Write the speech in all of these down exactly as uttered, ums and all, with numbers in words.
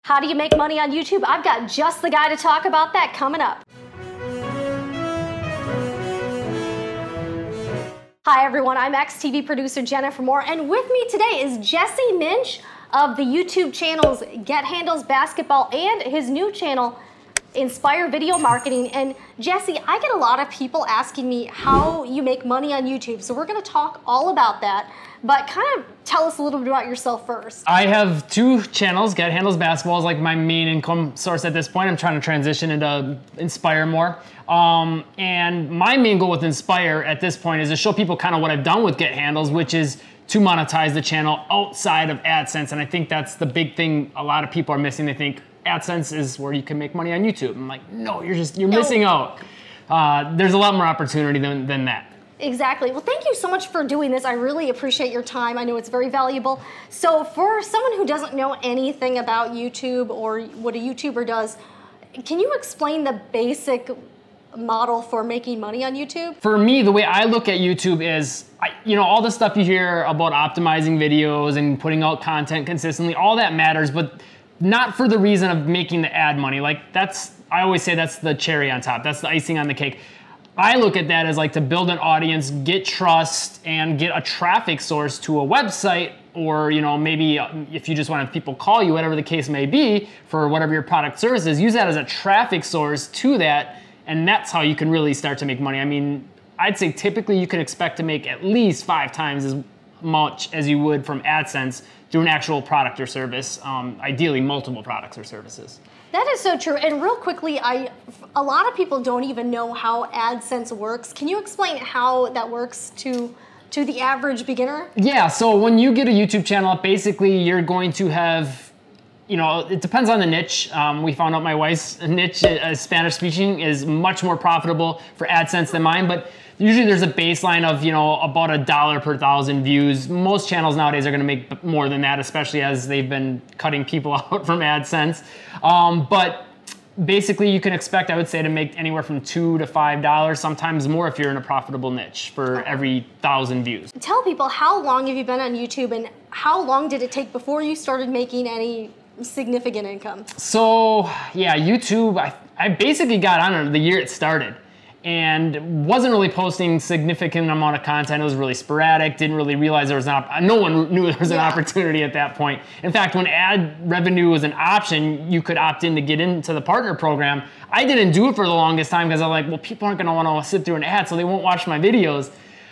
How do you make money on YouTube? I've got just the guy to talk about that coming up. Hi everyone, I'm X T V producer Jennifer Moore, and with me today is Jesse Minch of the YouTube channels Get Handles Basketball and his new channel Inspire Video Marketing. And Jesse, I get a lot of people asking me how you make money on YouTube, so we're going to talk all about that. But kind of tell us a little bit about yourself first. I have two channels. Get Handles Basketball is like my main income source at this point. I'm trying to transition into Inspire more. Um, and my main goal with Inspire at this point is to show people kind of what I've done with Get Handles, which is to monetize the channel outside of AdSense. And I think that's the big thing a lot of people are missing. They think AdSense is where you can make money on YouTube. I'm like, no, you're just, you're no. missing out. Uh, there's a lot more opportunity than, than that. Exactly. Well, thank you so much for doing this. I really appreciate your time. I know it's very valuable. So for someone who doesn't know anything about YouTube or what a YouTuber does, can you explain the basic model for making money on YouTube? For me, the way I look at YouTube is, I, you know, all the stuff you hear about optimizing videos and putting out content consistently, all that matters, but not for the reason of making the ad money. Like that's, I always say that's the cherry on top. That's the icing on the cake. I look at that as like to build an audience, get trust, and get a traffic source to a website, or you know maybe if you just want to have people call you, whatever the case may be, for whatever your product service is, use that as a traffic source to that, and that's how you can really start to make money. I mean, I'd say typically you can expect to make at least five times as much as you would from AdSense through an actual product or service, um, ideally multiple products or services. That is so true. And real quickly, I, a lot of people don't even know how AdSense works. Can you explain how that works to, to the average beginner? Yeah, so when you get a YouTube channel up, basically you're going to have, you know, it depends on the niche. Um, we found out my wife's niche, uh, Spanish speaking, is much more profitable for AdSense than mine, but usually there's a baseline of, you know, about a dollar per thousand views. Most channels nowadays are gonna make more than that, especially as they've been cutting people out from AdSense. Um, but basically you can expect, I would say, to make anywhere from two to five dollars, sometimes more if you're in a profitable niche for every thousand views. Tell people, how long have you been on YouTube and how long did it take before you started making any significant income? So yeah, YouTube, I, I basically got on it the year it started, and wasn't really posting significant amount of content. It was really sporadic, didn't really realize there was an op- no one knew there was yeah. an opportunity at that point. In fact, when ad revenue was an option, you could opt in to get into the partner program. I didn't do it for the longest time because I'm like, well, people aren't gonna wanna sit through an ad, so they won't watch my videos.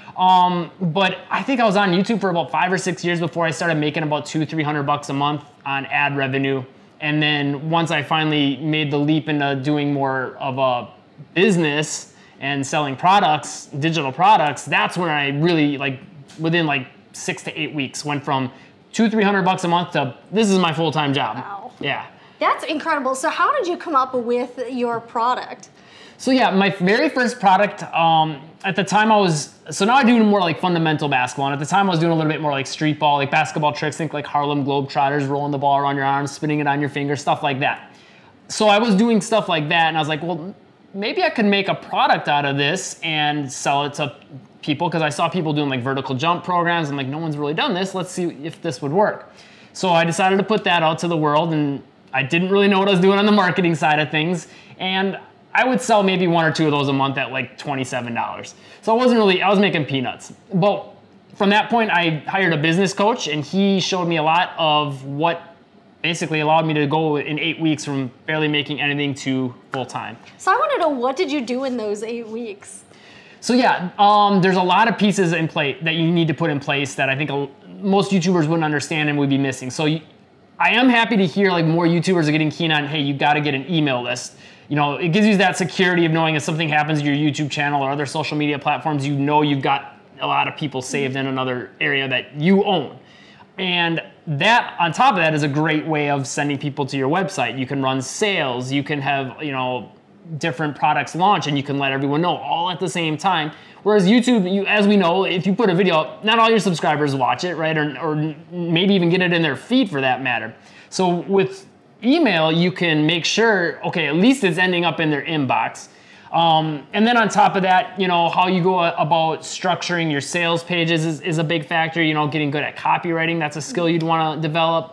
Um, but I think I was on YouTube for about five or six years before I started making about two, three hundred bucks a month on ad revenue. And then once I finally made the leap into doing more of a business and selling products, digital products, that's when I really, like, within like six to eight weeks, went from two, three hundred bucks a month to this is my full-time job. Wow. Yeah. That's incredible. So how did you come up with your product? So yeah, my very first product, um, at the time I was, so now I do more like fundamental basketball, and at the time I was doing a little bit more like street ball, like basketball tricks, think like Harlem Globetrotters, rolling the ball around your arms, spinning it on your fingers, stuff like that. So I was doing stuff like that, and I was like, well, maybe I could make a product out of this and sell it to people, because I saw people doing like vertical jump programs. I'm like, no one's really done this. Let's see if this would work. So I decided to put that out to the world, and I didn't really know what I was doing on the marketing side of things. And I would sell maybe one or two of those a month at like twenty-seven dollars. So I wasn't really, I was making peanuts. But from that point, I hired a business coach, and he showed me a lot of what basically allowed me to go in eight weeks from barely making anything to full time. So I want to know, what did you do in those eight weeks? So yeah, um, there's a lot of pieces in place that you need to put in place that I think a, most YouTubers wouldn't understand and would be missing. So you, I am happy to hear like more YouTubers are getting keen on, hey, you got to get an email list. You know, it gives you that security of knowing if something happens to your YouTube channel or other social media platforms, you know you've got a lot of people saved in another area that you own. And that, on top of that, is a great way of sending people to your website. You can run sales, you can have, you know, different products launch, and you can let everyone know all at the same time. Whereas YouTube, you, as we know, if you put a video up, not all your subscribers watch it, right? Or, or maybe even get it in their feed for that matter. So with email, you can make sure, okay, at least it's ending up in their inbox. Um, and then on top of that, you know, how you go about structuring your sales pages is, is a big factor. You know, getting good at copywriting, that's a skill you'd want to develop.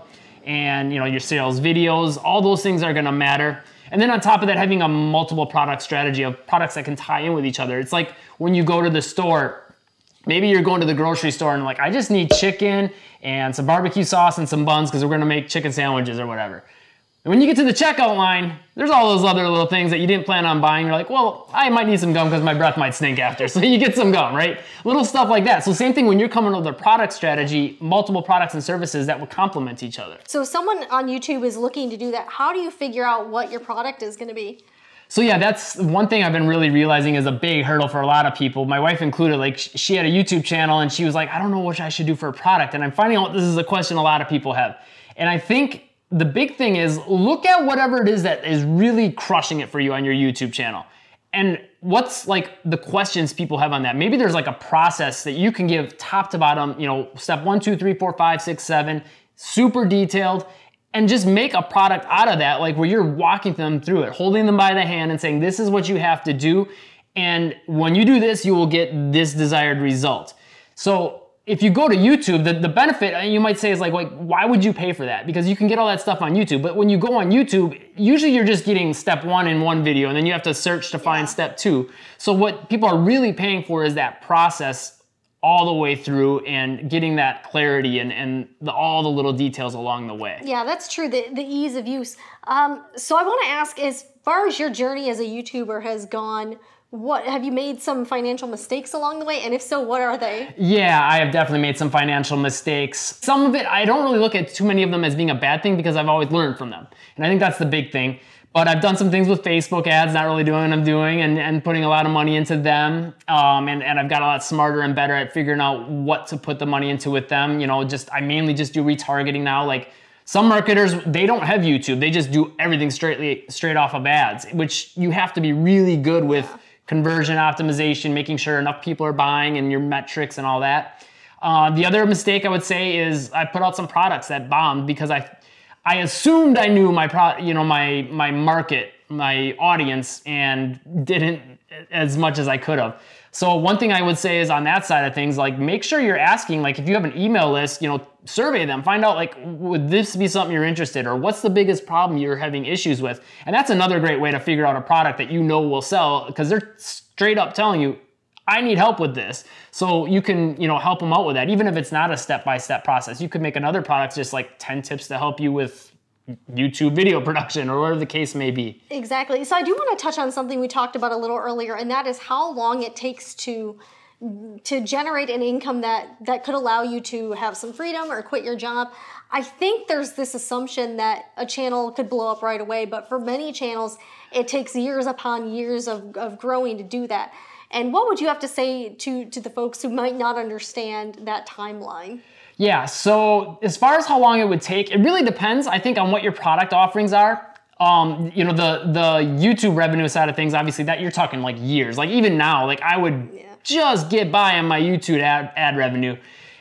and you know your sales videos, all those things are gonna matter. And then on top of that, having a multiple product strategy of products that can tie in with each other. It's like when you go to the store, maybe you're going to the grocery store and like, I just need chicken and some barbecue sauce and some buns because we're gonna make chicken sandwiches or whatever. And when you get to the checkout line, there's all those other little things that you didn't plan on buying. You're like, well, I might need some gum because my breath might stink after. So you get some gum, right? Little stuff like that. So same thing when you're coming up with a product strategy, multiple products and services that will complement each other. So if someone on YouTube is looking to do that, how do you figure out what your product is gonna be? So yeah, that's one thing I've been really realizing is a big hurdle for a lot of people, my wife included. Like she had a YouTube channel and she was like, I don't know what I should do for a product. And I'm finding out this is a question a lot of people have. And I think the big thing is look at whatever it is that is really crushing it for you on your YouTube channel. And what's like the questions people have on that? Maybe there's like a process that you can give top to bottom, you know, step one, two, three, four, five, six, seven, super detailed, and just make a product out of that, like where you're walking them through it, holding them by the hand and saying, this is what you have to do. And when you do this, you will get this desired result. So if you go to YouTube, the, the benefit, you might say is like, like, why would you pay for that? Because you can get all that stuff on YouTube. But when you go on YouTube, usually you're just getting step one in one video and then you have to search to find step two. So what people are really paying for is that process all the way through and getting that clarity and, and the, all the little details along the way. Yeah, that's true, the, the ease of use. Um, so I wanna ask, as far as your journey as a YouTuber has gone, what have you made some financial mistakes along the way? And if so, what are they? Yeah, I have definitely made some financial mistakes. Some of it, I don't really look at too many of them as being a bad thing because I've always learned from them. And I think that's the big thing. But I've done some things with Facebook ads, not really doing what I'm doing and, and putting a lot of money into them. Um, and, and I've got a lot smarter and better at figuring out what to put the money into with them. You know, just I mainly just do retargeting now. Like some marketers, they don't have YouTube. They just do everything straightly, straight off of ads, which you have to be really good with. Yeah. Conversion optimization, making sure enough people are buying and your metrics and all that. Uh, the other mistake I would say is I put out some products that bombed because I I assumed I knew my pro, you know, my my market, my audience, and didn't as much as I could have. So one thing I would say is on that side of things, like make sure you're asking, like if you have an email list, you know, survey them, find out like, would this be something you're interested in, or what's the biggest problem you're having issues with? And that's another great way to figure out a product that you know will sell because they're straight up telling you, I need help with this. So you can, you know, help them out with that. Even if it's not a step-by-step process, you could make another product just like ten tips to help you with YouTube video production or whatever the case may be. Exactly. So I do want to touch on something we talked about a little earlier, and that is how long it takes to to generate an income that that could allow you to have some freedom or quit your job. I think there's this assumption that a channel could blow up right away, but for many channels, it takes years upon years of, of growing to do that. And what would you have to say to, to the folks who might not understand that timeline? Yeah, so as far as how long it would take, it really depends, I think, on what your product offerings are. Um, you know, the the YouTube revenue side of things, obviously, that you're talking like years. Like even now, like I would yeah. just get by on my YouTube ad, ad revenue.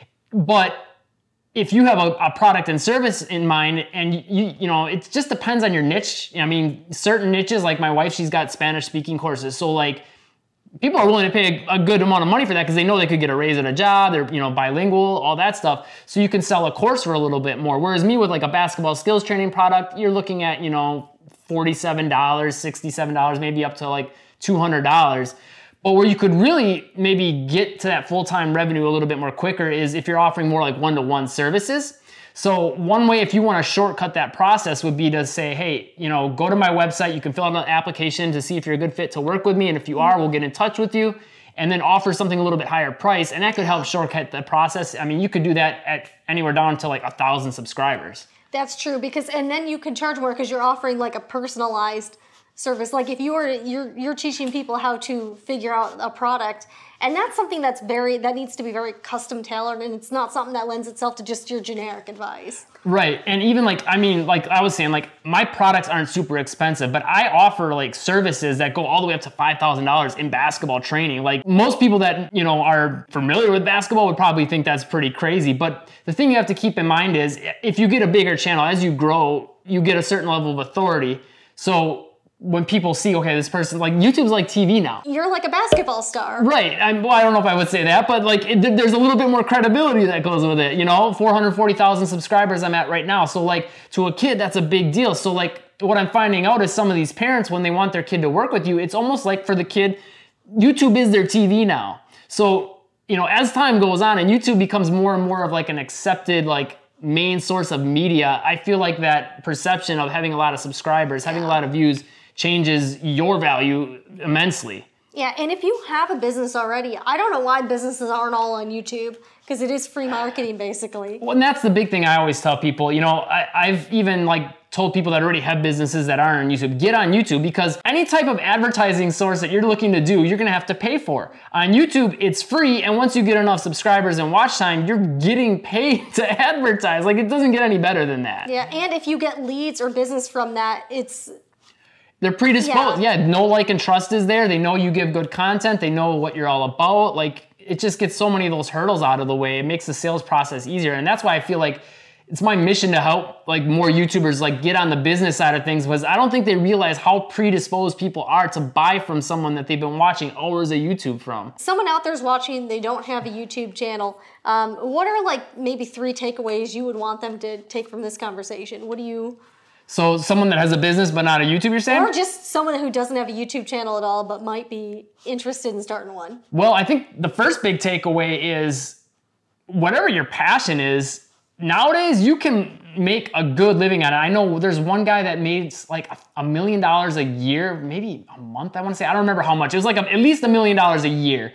But if you have a, a product and service in mind, and you you know, it just depends on your niche. I mean, certain niches, like my wife, she's got Spanish speaking courses, so like people are willing to pay a, a good amount of money for that because they know they could get a raise at a job. They're, you know, bilingual, all that stuff. So you can sell a course for a little bit more. Whereas me with like a basketball skills training product, you're looking at, you know, forty-seven dollars, sixty-seven dollars, maybe up to like two hundred dollars. But where you could really maybe get to that full-time revenue a little bit more quicker is if you're offering more like one-to-one services. So one way, if you want to shortcut that process, would be to say, hey, you know, go to my website. You can fill out an application to see if you're a good fit to work with me. And if you are, we'll get in touch with you and then offer something a little bit higher price. And that could help shortcut the process. I mean, you could do that at anywhere down to like a thousand subscribers. That's true, because, and then you can charge more because you're offering like a personalized service. Like if you were, you're, you're teaching people how to figure out a product. And that's something that's very, that needs to be very custom tailored, and it's not something that lends itself to just your generic advice. Right, and even like, I mean, like I was saying, like my products aren't super expensive, but I offer like services that go all the way up to five thousand dollars in basketball training. Like most people that, you know, are familiar with basketball would probably think that's pretty crazy, but the thing you have to keep in mind is if you get a bigger channel, as you grow, you get a certain level of authority. So when people see, okay, this person, like YouTube's like T V now. You're like a basketball star. Right. I'm, well, I don't know if I would say that, but like it, there's a little bit more credibility that goes with it. You know, four hundred forty thousand subscribers I'm at right now. So like to a kid, that's a big deal. So like what I'm finding out is some of these parents, when they want their kid to work with you, it's almost like for the kid, YouTube is their T V now. So, you know, as time goes on and YouTube becomes more and more of like an accepted, like main source of media, I feel like that perception of having a lot of subscribers, having a lot of views, changes your value immensely. Yeah, and if you have a business already, I don't know why businesses aren't all on YouTube, because it is free marketing basically. Well, and that's the big thing I always tell people. You know, I, I've even like told people that already have businesses that aren't on YouTube, get on YouTube, because any type of advertising source that you're looking to do, you're gonna have to pay for. On YouTube, it's free, and once you get enough subscribers and watch time, you're getting paid to advertise. Like, it doesn't get any better than that. Yeah, and if you get leads or business from that, it's they're predisposed. Yeah. yeah, know, like, and trust is there. They know you give good content. They know what you're all about. Like, it just gets so many of those hurdles out of the way. It makes the sales process easier. And that's why I feel like it's my mission to help like more YouTubers like get on the business side of things, because I don't think they realize how predisposed people are to buy from someone that they've been watching hours of YouTube from. Someone out there's watching, they don't have a YouTube channel. Um, what are like maybe three takeaways you would want them to take from this conversation? What do you... So someone that has a business but not a YouTube, you're saying? Or just someone who doesn't have a YouTube channel at all but might be interested in starting one. Well, I think the first big takeaway is whatever your passion is, nowadays you can make a good living at it. I know there's one guy that made like a million dollars a year, maybe a month, I want to say. I don't remember how much. It was like a, at least a million dollars a year.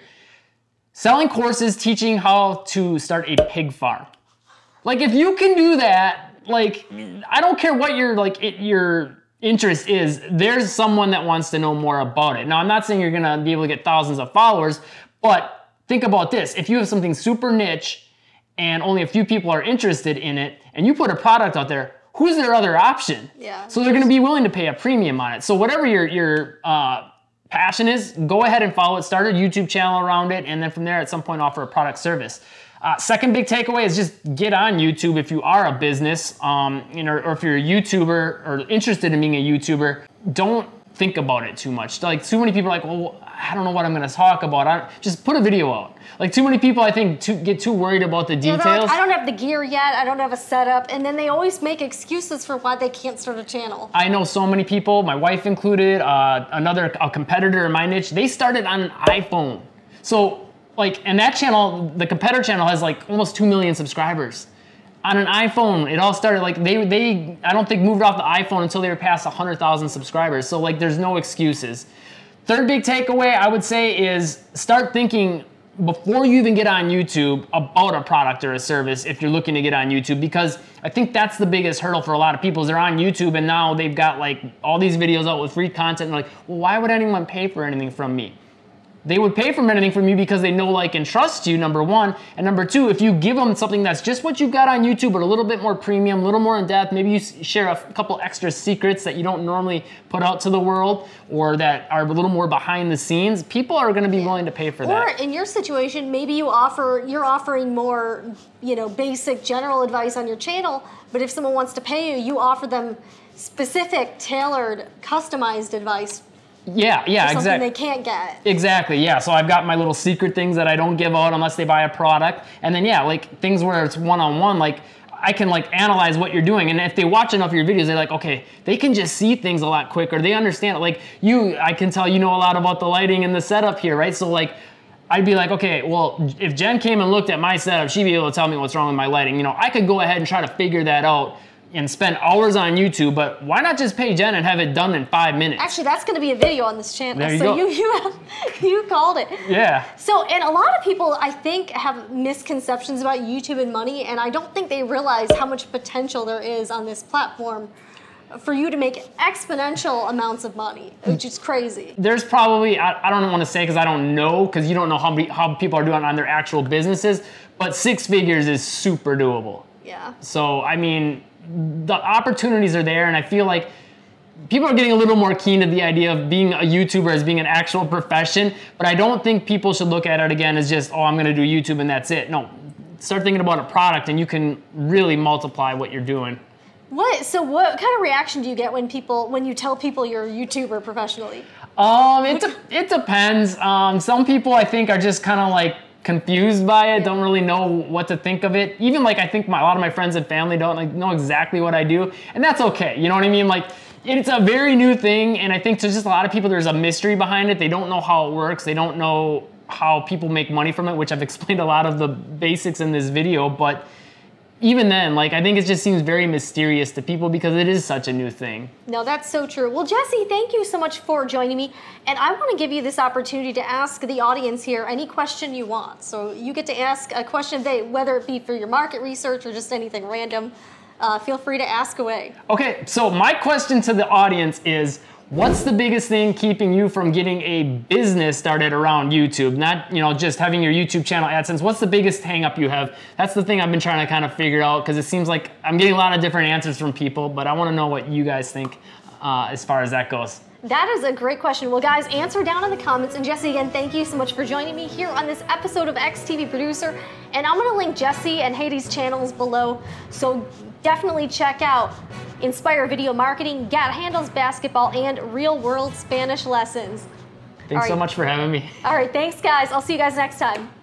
Selling courses, teaching how to start a pig farm. Like if you can do that, like, I don't care what your like it, your interest is, there's someone that wants to know more about it. Now, I'm not saying you're gonna be able to get thousands of followers, but think about this. If you have something super niche and only a few people are interested in it, and you put a product out there, who's their other option? Yeah. So they're gonna be willing to pay a premium on it. So whatever your, your uh, passion is, go ahead and follow it. Start a YouTube channel around it, and then from there, at some point, offer a product service. Uh, second big takeaway is just get on YouTube if you are a business, um, you know, or if you're a YouTuber or interested in being a YouTuber. Don't think about it too much. Like too many people are like, well, I don't know what I'm going to talk about. I just put a video out. Like too many people, I think, too, get too worried about the details. Yeah, like, I don't have the gear yet. I don't have a setup, and then they always make excuses for why they can't start a channel. I know so many people, my wife included, uh, another a competitor in my niche. They started on an iPhone, so. Like, and that channel, the competitor channel has like almost two million subscribers. On an iPhone, it all started like, they, they I don't think moved off the iPhone until they were past one hundred thousand subscribers. So like, there's no excuses. Third big takeaway I would say is start thinking before you even get on YouTube about a product or a service if you're looking to get on YouTube, because I think that's the biggest hurdle for a lot of people is they're on YouTube and now they've got like all these videos out with free content and they're like, well, why would anyone pay for anything from me? They would pay for anything from you because they know, like, and trust you, number one. And number two, if you give them something that's just what you've got on YouTube, but a little bit more premium, a little more in depth, maybe you share a couple extra secrets that you don't normally put out to the world or that are a little more behind the scenes, people are going to be willing to pay for that. Or in your situation, maybe you offer, you're offering more, you know, basic general advice on your channel, but if someone wants to pay you, you offer them specific, tailored, customized advice. Yeah, yeah, exactly. Something they can't get. Exactly, yeah. So I've got my little secret things that I don't give out unless they buy a product. And then, yeah, like things where it's one-on-one, like I can like analyze what you're doing. And if they watch enough of your videos, they're like, okay, they can just see things a lot quicker. They understand it. Like you, I can tell you know a lot about the lighting and the setup here, right? So like, I'd be like, okay, well, if Jen came and looked at my setup, she'd be able to tell me what's wrong with my lighting. You know, I could go ahead and try to figure that out and spend hours on YouTube, but why not just pay Jen and have it done in five minutes? Actually, that's going to be a video on this channel. There you so go. you you you called it. Yeah. So, and a lot of people, I think, have misconceptions about YouTube and money, and I don't think they realize how much potential there is on this platform for you to make exponential amounts of money, which is crazy. There's probably, I, I don't want to say because I don't know, because you don't know how, many, how people are doing on their actual businesses, but six figures is super doable. Yeah. So, I mean, the opportunities are there, and I feel like people are getting a little more keen to the idea of being a YouTuber as being an actual profession, but I don't think people should look at it again as just, oh, I'm gonna do YouTube and that's it. No, start thinking about a product and you can really multiply what you're doing. What? So what kind of reaction do you get when people when you tell people you're a YouTuber professionally? Um, it de- it depends. Um, some people I think are just kind of like confused by it, don't really know what to think of it. Even like I think my, a lot of my friends and family don't like know exactly what I do, and that's okay. You know what I mean? Like it's a very new thing, and I think to just a lot of people there's a mystery behind it. They don't know how it works. They don't know how people make money from it, which I've explained a lot of the basics in this video, but even then, like, I think it just seems very mysterious to people because it is such a new thing. No, that's so true. Well, Jesse, thank you so much for joining me. And I want to give you this opportunity to ask the audience here any question you want. So you get to ask a question of the day, whether it be for your market research or just anything random. Uh, feel free to ask away. Okay, so my question to the audience is, what's the biggest thing keeping you from getting a business started around YouTube? Not, you know, just having your YouTube channel AdSense. What's the biggest hang up you have? That's the thing I've been trying to kind of figure out because it seems like I'm getting a lot of different answers from people, but I want to know what you guys think uh, as far as that goes. That is a great question. Well, guys, answer down in the comments. And Jesse, again, thank you so much for joining me here on this episode of X T V Producer. And I'm going to link Jesse and Heidi's channels below. So definitely check out Inspire Video Marketing, Get Handles Basketball, and Real World Spanish Lessons. Thanks All so right. much for having me. All right, thanks, guys. I'll see you guys next time.